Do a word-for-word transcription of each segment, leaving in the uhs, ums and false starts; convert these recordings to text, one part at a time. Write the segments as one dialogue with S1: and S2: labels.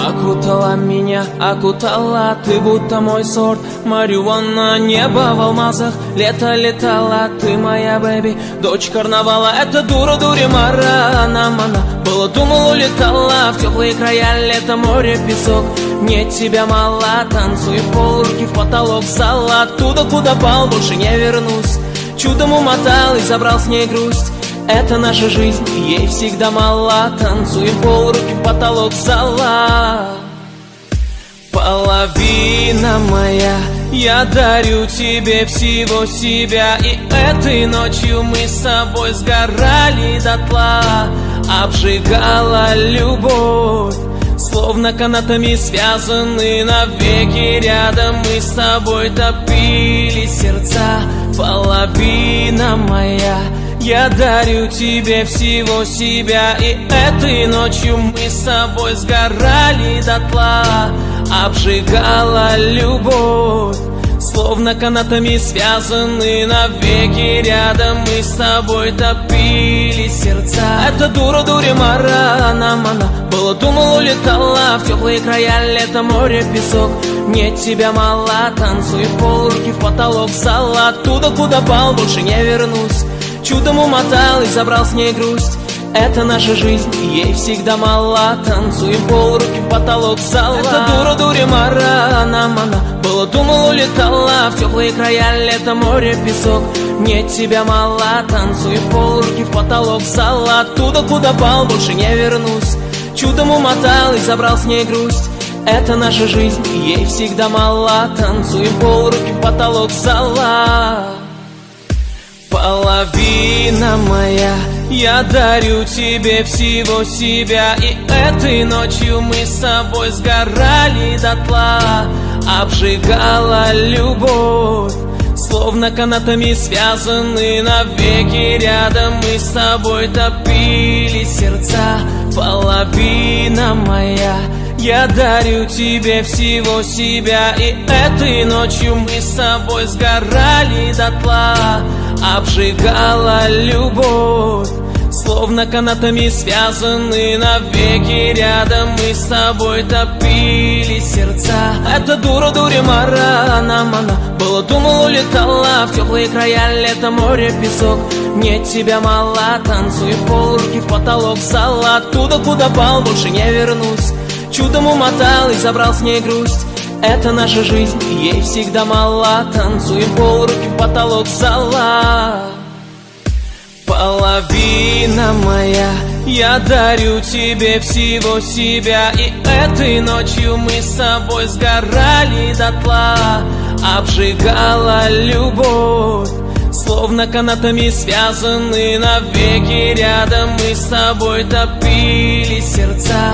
S1: Окутала меня, окутала, ты будто мой сорт марихуана. Небо в алмазах, лето летала, ты моя бэби, дочь карнавала. Это дура, дуримара, она мана. Было, думал, улетала в теплые края, лето, море, песок. Мне тебя мало, танцуй в пол, руки в потолок зала. Оттуда, куда пал, больше не вернусь. Чудом умотал и забрал с ней грусть. Это наша жизнь, ей всегда мало. Танцуй в пол, руки в потолок зала. Половина моя, я дарю тебе всего себя. И этой ночью мы с собой сгорали дотла. Обжигала любовь, словно канатами связаны навеки. Рядом мы с тобой топили сердца. Половина моя, я дарю тебе всего себя. И этой ночью мы с собой сгорали дотла. Обжигала любовь, словно канатами связаны навеки. Рядом мы с тобой топили сердца. Это дура, дуримара, она мана. Было, думал, улетала в теплые края, лето, море, песок. Мне тебя мало, танцуй в пол, руки в потолок зала. Оттуда, куда пал, больше не вернусь. Чудом умотал и забрал с ней грусть. Это наша жизнь, ей всегда мало. Танцуй в пол, руки в потолок зала. Это дура, дуримара, она мана. Было, думал, улетала в теплые края, лето, море, песок. Мне тебя мало, танцуй в пол, руки в потолок зала. Оттуда, куда пал, больше не вернусь. Чудом умотал и забрал с ней грусть. Это наша жизнь, ей всегда мало. Танцуй в пол, руки в потолок зала. Половина моя, я дарю тебе всего себя. И этой ночью мы с собой сгорали дотла. Обжигала любовь, словно канатами связаны навеки. Рядом мы с тобой топили сердца. Половина моя, я дарю тебе всего себя. И этой ночью мы с собой сгорали дотла. Обжигала любовь, словно канатами связаны навеки. Рядом мы с тобой топили сердца. Это дура, дуримара, она мана. Было, думал, улетала в теплые края, лето, море, песок. Мне тебя мало, танцуй в пол, руки в потолок зала. Оттуда, куда пал, больше не вернусь. Чудом умотал и забрал с ней грусть. Это наша жизнь, ей всегда мало. Танцуй в пол, руки в потолок зала. Половина моя, я дарю тебе всего себя. И этой ночью мы с собой сгорали дотла. Обжигала любовь, словно канатами связаны навеки. Рядом мы с тобой топили сердца.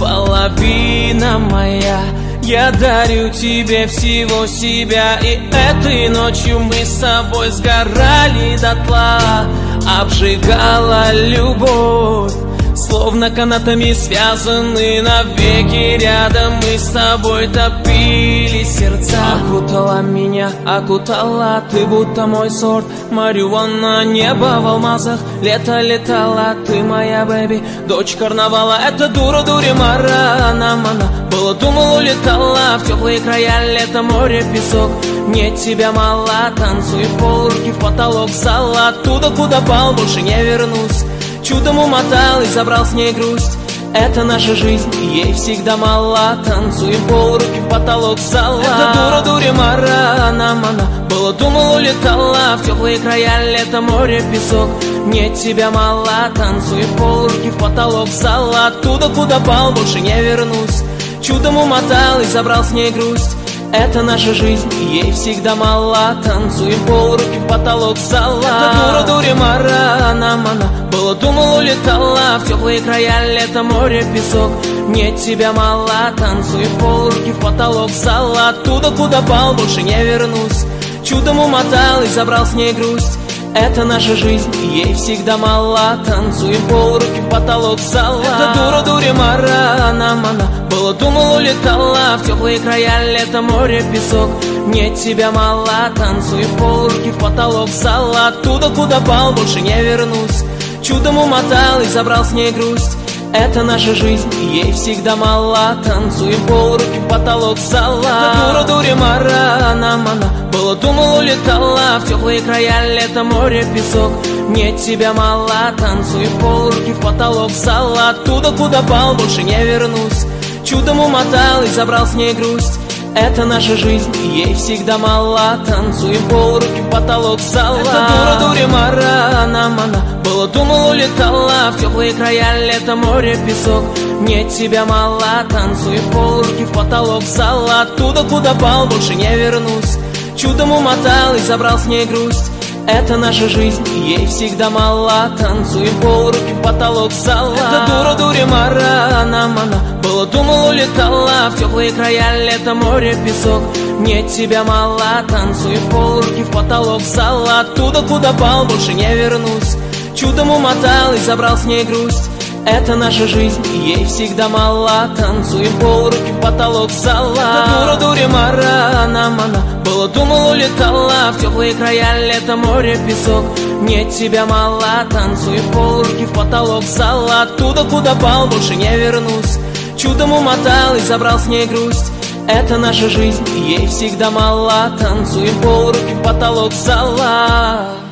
S1: Половина моя, я дарю тебе всего себя. И этой ночью мы с собой сгорали дотла. Обжигала любовь, словно канатами связаны навеки. Рядом мы с тобой топили сердца. Окутала меня, окутала, ты будто мой сорт марихуана. Небо в алмазах, лето летала, ты моя бэби, дочь карнавала. Это дура, дуримара, она мана. Было, думал, улетала в теплые края, лето, море, песок. Мне тебя мало, танцуй в пол, руки в потолок зала. Оттуда, куда пал, больше не вернусь. Чудом умотал и забрал с ней грусть. Это наша жизнь, ей всегда мало. Танцуй в пол, руки в потолок зала. Это дура, дуримара, она мана. Было, думал, улетала в теплые края, лето, море, песок. Мне тебя мало, танцуй в пол, руки в потолок зала. Оттуда, куда пал, больше не вернусь. Чудом умотал и забрал с ней грусть. Это наша жизнь, ей всегда мало. Танцуй в пол, руки в потолок зала. Это дура, дуримара, она мана. Было, думал, улетала в теплые края, лето, море, песок. Мне тебя мало, танцуй в пол, руки в потолок зала. Оттуда, куда пал, больше не вернусь. Чудом умотал и забрал с ней грусть. Это наша жизнь, ей всегда мало. Танцуй в пол, руки в потолок зала. Это дура, дуримара, она мана. Было, думал, улетала в теплые края, лето, море, песок. Мне тебя мало, танцуй в пол, руки в потолок зала. Оттуда, куда пал, больше не вернусь. Чудом умотал и забрал с ней грусть. Это наша жизнь, ей всегда мало. Танцуем полруки в потолок зала. Да дура, дури, мара, нам она было, думал, улетала в теплые края, лето, море, песок. Мне тебя мало. Танцуем полруки в потолок зала. Оттуда, куда пал, больше не вернусь. Чудом умотал и забрал с ней грусть. Это наша жизнь, ей всегда мало. Танцуем полруки в потолок зала. Это дура, дури, мара, нам она было, думал, улетала в теплые края, лето, море, песок. Мне тебя мало. Танцуем полруки в потолок зала. Оттуда, куда пал, больше не вернусь. Чудом умотал и забрал с ней грусть. Это наша жизнь, ей всегда мало. Танцуем полруки в потолок зала. Это дура, дури, мара, нам она было, думал, улетала в теплые края, лето, море, песок. Мне тебя мало. Танцуем полруки в потолок зала. Оттуда, куда пал, больше не вернусь. Чудом умотал и забрал с ней грусть. Это наша жизнь, ей всегда мало. Танцуем полруки в потолок зала. Это дура, дури, мара, нам она было, думал, улетала в теплые края, лето, море, песок. Мне тебя мало. Танцуем полруки в потолок зала. Оттуда, куда пал, больше не вернусь. Чудом умотал и забрал с ней грусть. Это наша жизнь, ей всегда мало. Танцуем полруки в потолок зала.